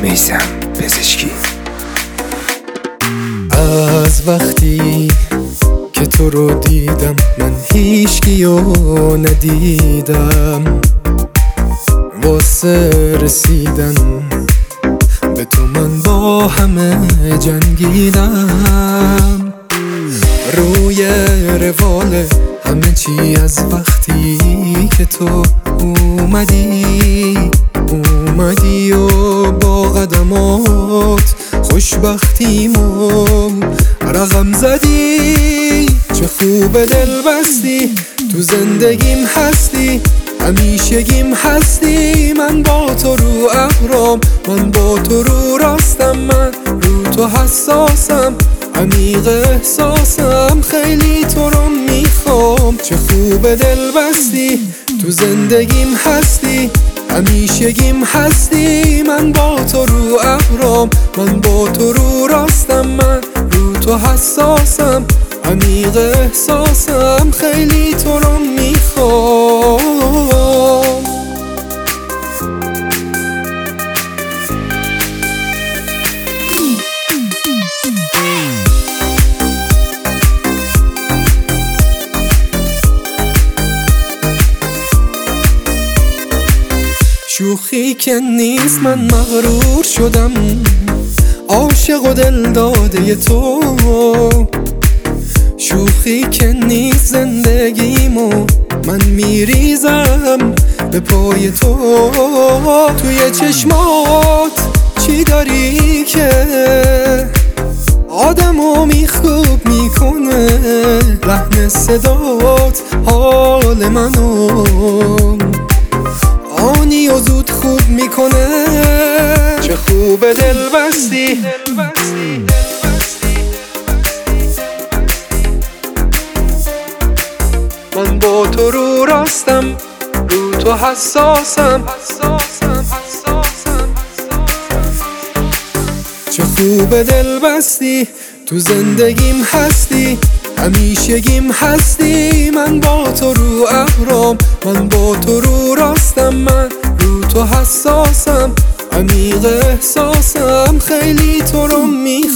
میثم پزشکی. از وقتی که تو رو دیدم من هیچکیو ندیدم، واسه رسیدن به تو من با همه جنگیدم. روی روال همه چی از وقتی که تو اومدی و با قدمات خوشبختیمو رقم زدی. چه خوب دل بستی تو زندگیم هستی، همیشگیم هستی. من با تو رو ابرام، من با تو رو راستم، من رو تو حساسم، عمیق احساسم، خیلی تو رو میخوام. چه خوب دل بستی تو زندگیم هستی، همیشگیم هستی. من با تو رو ابرام، من با تو رو راستم، من رو تو حساسم، عمیق احساسم، خیلی تو رو میخوام. شوخی که نیست من مغرور شدم، عاشق و دل داده تو. شوخی که نیست زندگیمو من میریزم به پای تو. توی چشمات چی داری که آدمو میخوب میکنه؟ لحن صدات حال منو آنی و زود خوب میکنه. چه خوب دل بستی من با تو رو راستم، رو تو حساسم. چه خوب دل بستی تو زندگیم هستی، همیشگیم هستی. من با تو رو ابرام، من با تو رو راستم، من رو تو حساسم، عمیق احساسم، خیلی تو رو